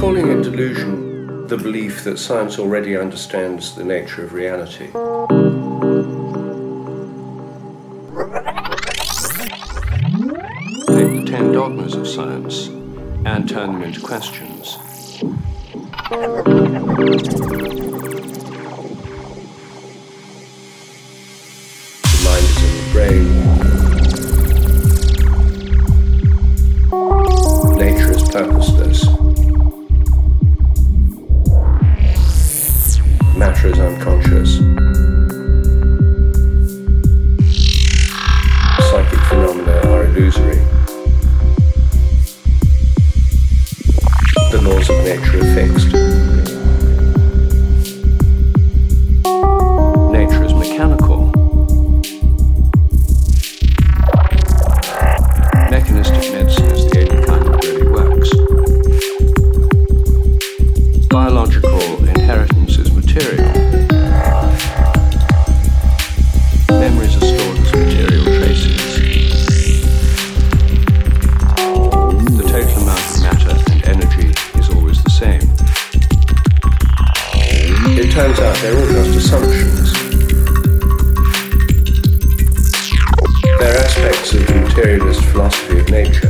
calling it delusion the belief that science already understands the nature of reality. Take the 10 dogmas of science and turn them into questions. The mind is in the brain. Nature is purposeless. Matter is unconscious. Psychic phenomena are illusory. The laws of nature are fixed. Nature is mechanical. Mechanistic medicine is the only kind that really works. Biological inheritance is material. Memories are stored as material traces. The total amount of matter and energy is always the same. It turns out they're all just assumptions. They're aspects of the materialist philosophy of nature.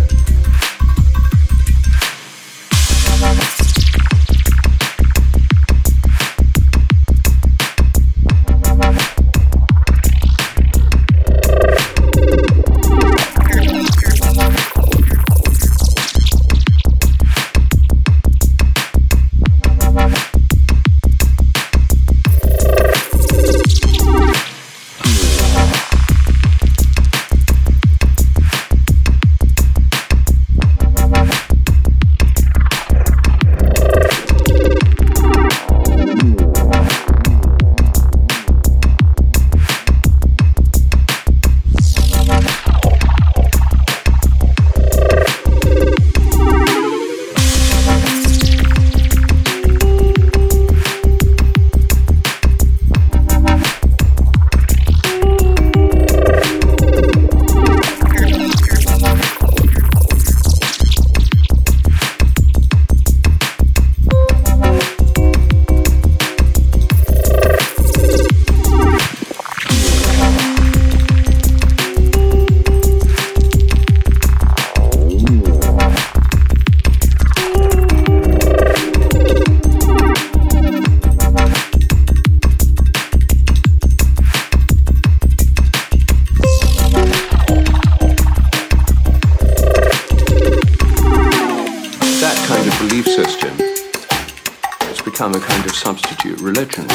Belief system has become a kind of substitute religion.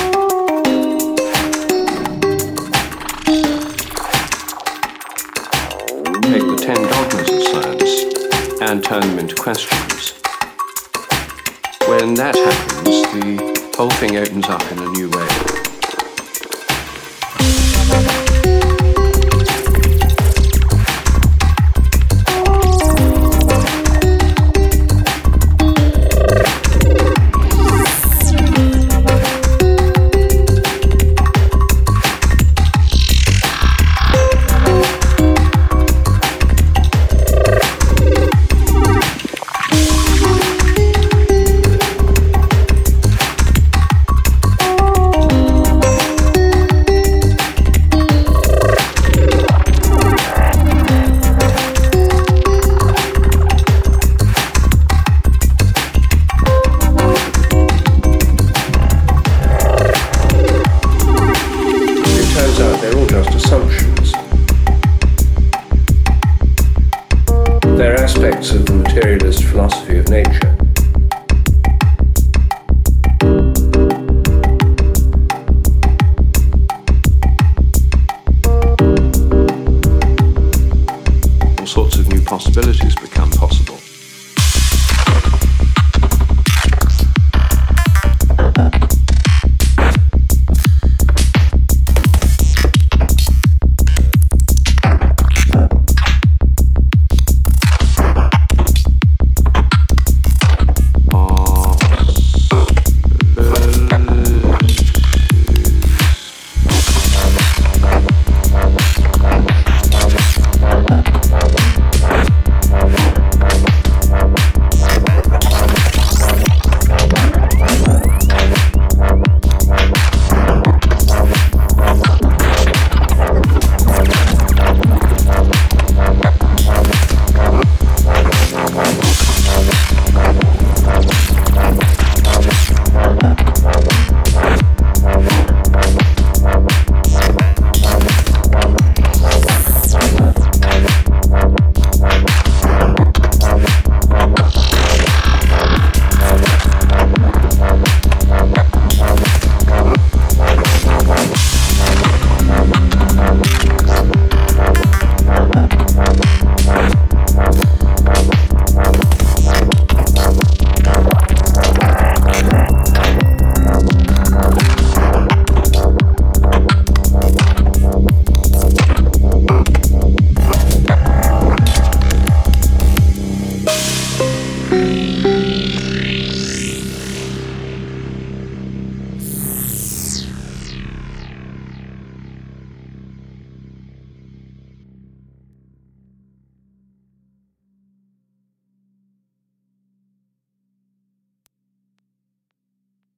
Take the 10 dogmas of science and turn them into questions. When that happens, the whole thing opens up in a new way. They're all just assumptions. They're aspects of the materialist philosophy of nature. All sorts of new possibilities become possible.